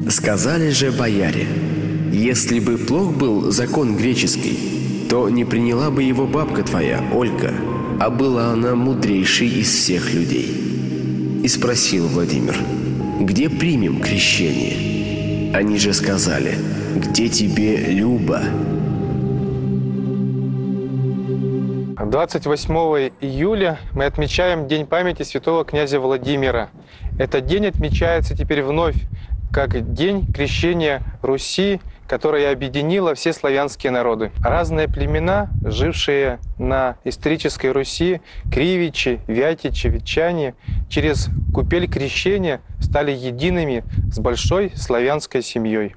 Сказали же бояре: если бы плох был закон греческий, то не приняла бы его бабка твоя, Ольга, а была она мудрейшей из всех людей. И спросил Владимир: где примем крещение? Они же сказали: где тебе Люба? 28 июля мы отмечаем День памяти святого князя Владимира. Этот день отмечается теперь вновь как День крещения Руси, которая объединила все славянские народы. Разные племена, жившие на исторической Руси, кривичи, вятичи, ветчане, через купель крещения стали едиными с большой славянской семьей.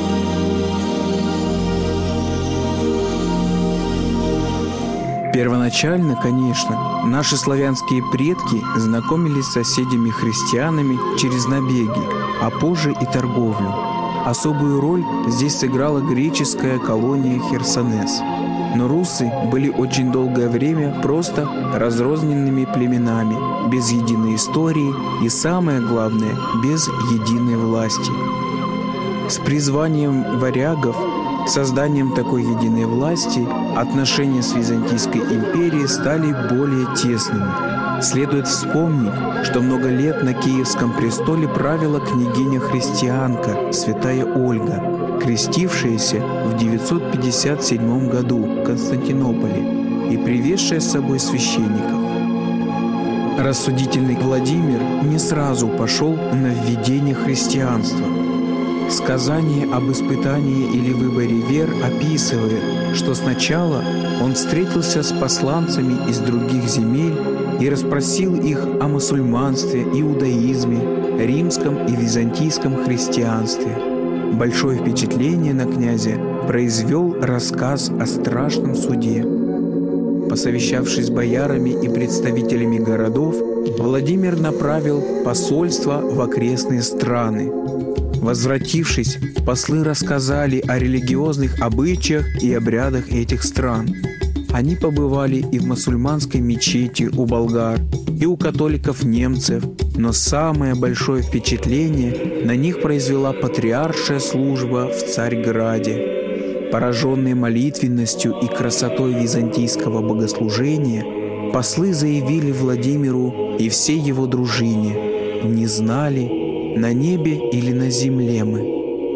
Первоначально, конечно, наши славянские предки знакомились с соседями-христианами через набеги, а позже и торговлю. Особую роль здесь сыграла греческая колония Херсонес. Но русы были очень долгое время просто разрозненными племенами, без единой истории и, самое главное, без единой власти. С призванием варягов, созданием такой единой власти, отношения с Византийской империей стали более тесными. Следует вспомнить, что много лет на Киевском престоле правила княгиня-христианка, святая Ольга, крестившаяся в 957 году в Константинополе и привезшая с собой священников. Рассудительный Владимир не сразу пошел на введение христианства. Сказание об испытании или выборе вер описывает, что сначала он встретился с посланцами из других земель и расспросил их о мусульманстве, иудаизме, римском и византийском христианстве. Большое впечатление на князя произвел рассказ о страшном суде. Посовещавшись с боярами и представителями городов, Владимир направил посольство в окрестные страны. Возвратившись, послы рассказали о религиозных обычаях и обрядах этих стран. Они побывали и в мусульманской мечети у болгар, и у католиков-немцев, но самое большое впечатление на них произвела патриаршая служба в Царьграде. Пораженные молитвенностью и красотой византийского богослужения, послы заявили Владимиру и всей его дружине: «Не знали, на небе или на земле мы».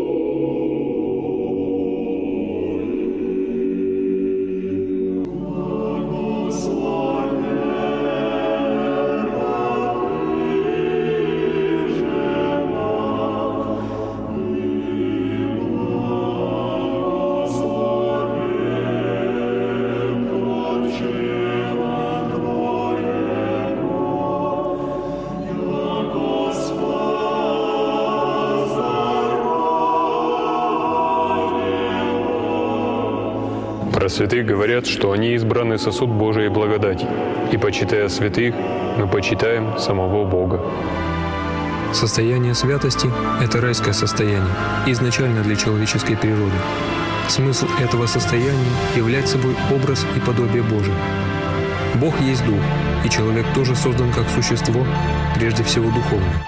Про святых говорят, что они избранный сосуд Божией благодати, и, почитая святых, мы почитаем самого Бога. Состояние святости – это райское состояние, изначально для человеческой природы. Смысл этого состояния – являть собой образ и подобие Божие. Бог есть Дух, и человек тоже создан как существо, прежде всего духовное.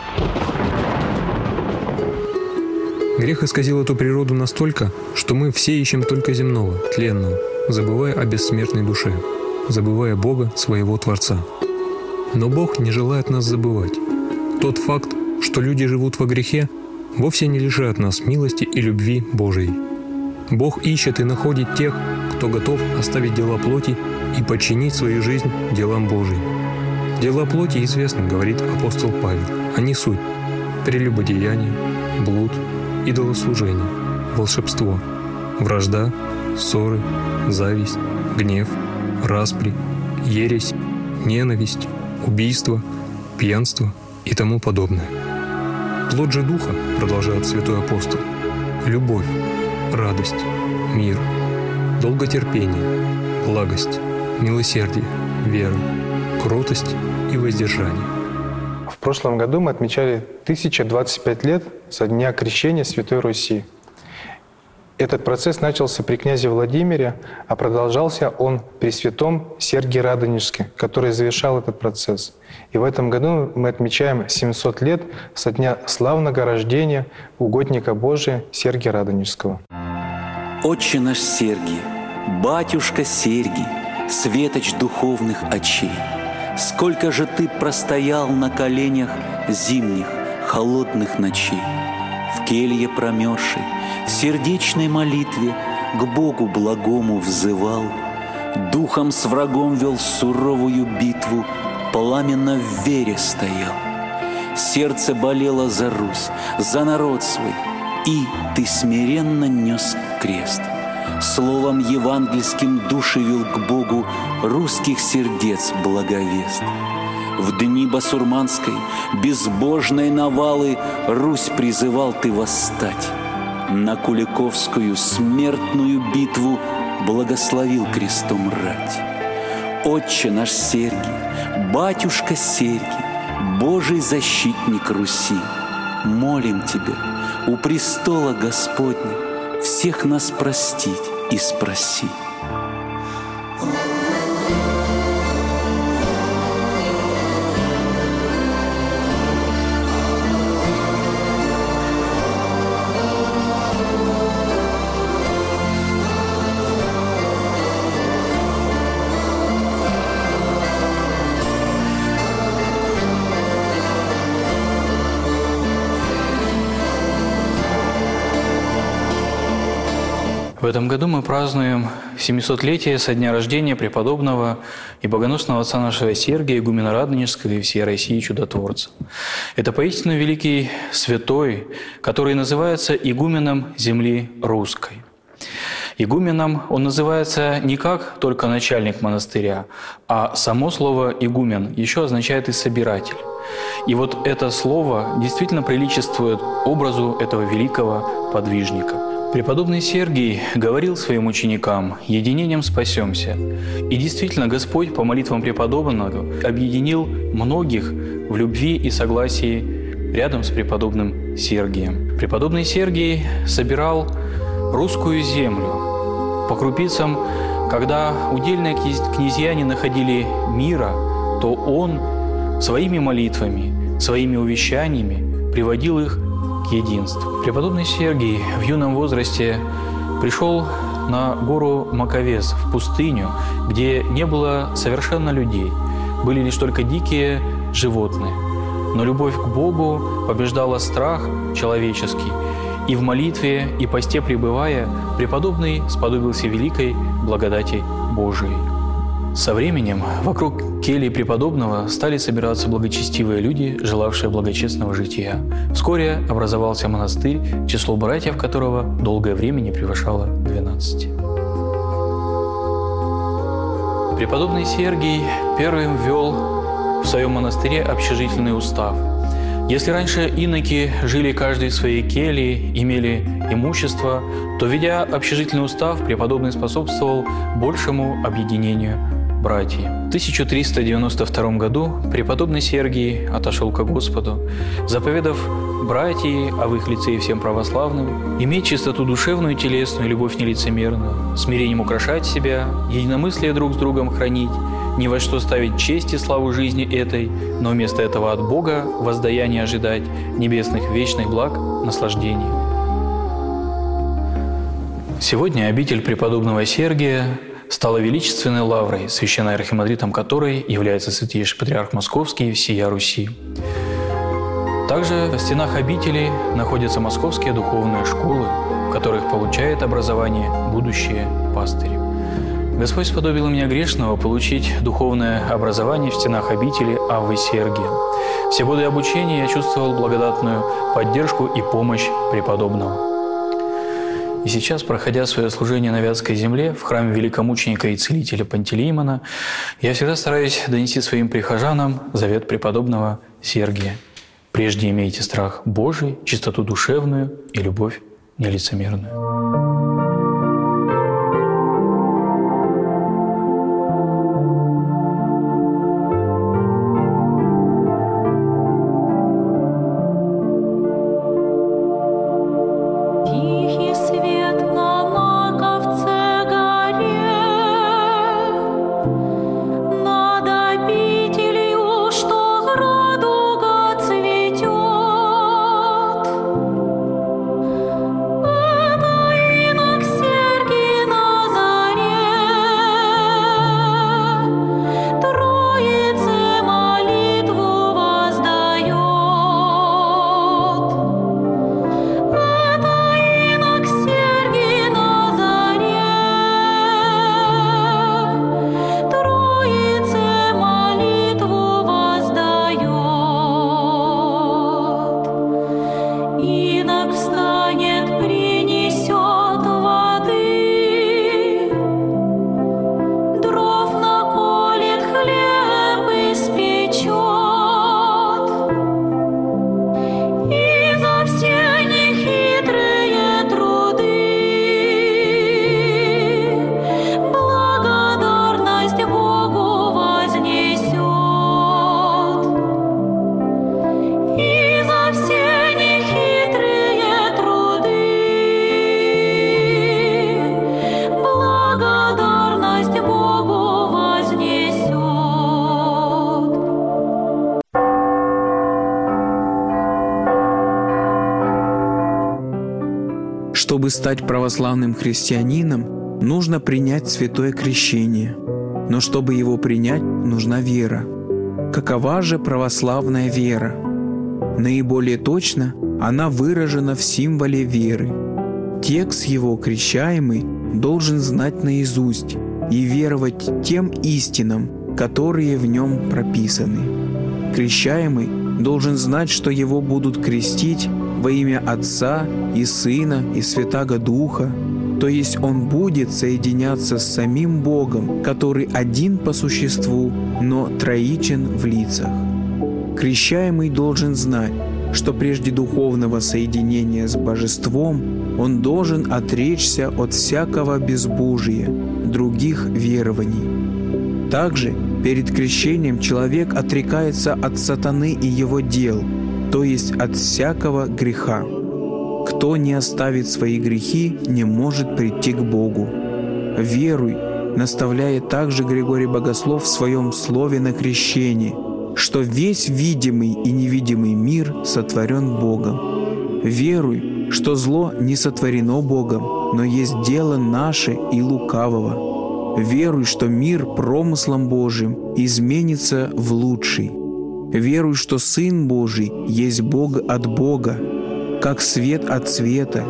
Грех исказил эту природу настолько, что мы все ищем только земного, тленного, забывая о бессмертной душе, забывая Бога, своего Творца. Но Бог не желает нас забывать. Тот факт, что люди живут во грехе, вовсе не лишает нас милости и любви Божией. Бог ищет и находит тех, кто готов оставить дела плоти и подчинить свою жизнь делам Божиим. Дела плоти известны, говорит апостол Павел. Они суть: прелюбодеяние, блуд, идолослужение, волшебство, вражда, ссоры, зависть, гнев, распри, ересь, ненависть, убийство, пьянство и тому подобное. Плод же Духа, продолжает святой апостол, любовь, радость, мир, долготерпение, благость, милосердие, вера, кротость и воздержание. В прошлом году мы отмечали 1025 лет со дня крещения Святой Руси. Этот процесс начался при князе Владимире, а продолжался он при святом Сергии Радонежске, который завершал этот процесс. И в этом году мы отмечаем 700 лет со дня славного рождения угодника Божия Сергия Радонежского. Отче наш Сергий, батюшка Сергий, светоч духовных очей, сколько же ты простоял на коленях зимних, холодных ночей, в келье промерзшей, в сердечной молитве к Богу благому взывал, духом с врагом вел суровую битву, пламенно в вере стоял. Сердце болело за Русь, за народ свой, и ты смиренно нес крест. Словом евангельским души вел к Богу русских сердец благовест. В дни басурманской, безбожной навалы Русь призывал ты восстать. На Куликовскую смертную битву благословил крестом рать. Отче наш Сергий, батюшка Сергий, Божий защитник Руси, молим Тебя, у престола Господня всех нас простить и спроси. В этом году мы празднуем 700-летие со дня рождения преподобного и богоносного отца нашего Сергия, игумена Радонежского и всей России чудотворца. Это поистину великий святой, который называется игуменом земли русской. Игуменом он называется не как только начальник монастыря, а само слово «игумен» еще означает и «собиратель». И вот это слово действительно приличествует образу этого великого подвижника. Преподобный Сергий говорил своим ученикам: «Единением спасемся». И действительно, Господь по молитвам преподобного объединил многих в любви и согласии рядом с преподобным Сергием. Преподобный Сергий собирал русскую землю. По крупицам, когда удельные князья не находили мира, то он своими молитвами, своими увещаниями приводил их к единству. Преподобный Сергий в юном возрасте пришел на гору Маковес, в пустыню, где не было совершенно людей, были лишь только дикие животные. Но любовь к Богу побеждала страх человеческий, и в молитве и посте пребывая, преподобный сподобился великой благодати Божией. Со временем вокруг кельи преподобного стали собираться благочестивые люди, желавшие благочестного жития. Вскоре образовался монастырь, число братьев которого долгое время не превышало 12. Преподобный Сергий первым ввел в своем монастыре общежительный устав. Если раньше иноки жили каждый в своей келье, имели имущество, то, ведя общежительный устав, преподобный способствовал большему объединению братьев. В 1392 году преподобный Сергий отошел ко Господу, заповедав братьям, а в их лице и всем православным, иметь чистоту душевную и телесную, любовь нелицемерную, смирением украшать себя, единомыслие друг с другом хранить, ни во что ставить честь и славу жизни этой, но вместо этого от Бога воздаяние ожидать, небесных вечных благ, наслаждений. Сегодня обитель преподобного Сергия стала величественной лаврой, священноархимандритом которой является святейший патриарх Московский и всея Руси. Также в стенах обители находятся московские духовные школы, в которых получает образование будущие пастыри. Господь сподобил меня грешного получить духовное образование в стенах обители Аввы Сергия. Все годы обучения я чувствовал благодатную поддержку и помощь преподобного. И сейчас, проходя свое служение на Вятской земле, в храме великомученика и целителя Пантелеимона, я всегда стараюсь донести своим прихожанам завет преподобного Сергия. Прежде имейте страх Божий, чистоту душевную и любовь нелицемерную. Тихий свет Инок встанет, принесет воды, дров наколет, хлеб испечет, и за все нехитрые труды благодарность Богу вознесет. И за все нехитрые труды благодарность Богу вознесет. Чтобы стать православным христианином, нужно принять святое крещение. Но чтобы его принять, нужна вера. Какова же православная вера? Наиболее точно она выражена в символе веры. Текст его крещаемый должен знать наизусть и веровать тем истинам, которые в нем прописаны. Крещаемый должен знать, что его будут крестить во имя Отца и Сына и Святаго Духа, то есть он будет соединяться с самим Богом, который один по существу, но троичен в лицах. Крещаемый должен знать, что прежде духовного соединения с Божеством он должен отречься от всякого безбожия, других верований. Также перед крещением человек отрекается от сатаны и его дел, то есть от всякого греха. Кто не оставит свои грехи, не может прийти к Богу. Веруй, наставляет также Григорий Богослов в своем слове на крещении, что весь видимый и невидимый мир сотворен Богом. Веруй, что зло не сотворено Богом, но есть дело наше и лукавого. Веруй, что мир промыслом Божьим изменится в лучший. Веруй, что Сын Божий есть Бог от Бога, как свет от света.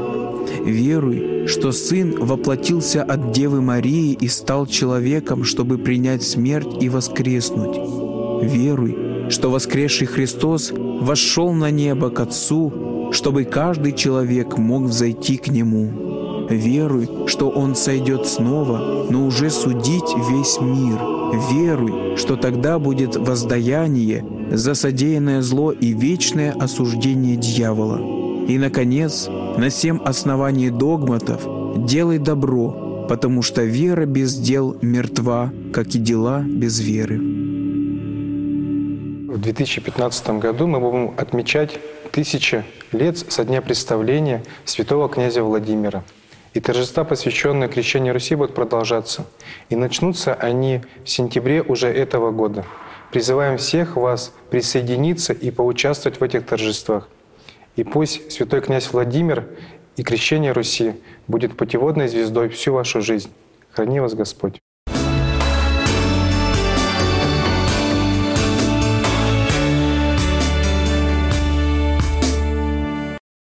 Веруй, что Сын воплотился от Девы Марии и стал человеком, чтобы принять смерть и воскреснуть. Веруй, что воскресший Христос вошел на небо к Отцу, чтобы каждый человек мог взойти к Нему. Веруй, что Он сойдет снова, но уже судить весь мир. Веруй, что тогда будет воздаяние за содеянное зло и вечное осуждение дьявола. И, наконец, на всем основании догматов делай добро, потому что вера без дел мертва, как и дела без веры. В 2015 году мы будем отмечать 1000 лет со дня представления святого князя Владимира. И торжества, посвященные крещению Руси, будут продолжаться. И начнутся они в сентябре уже этого года. Призываем всех вас присоединиться и поучаствовать в этих торжествах. И пусть святой князь Владимир и крещение Руси будет путеводной звездой всю вашу жизнь. Храни вас Господь!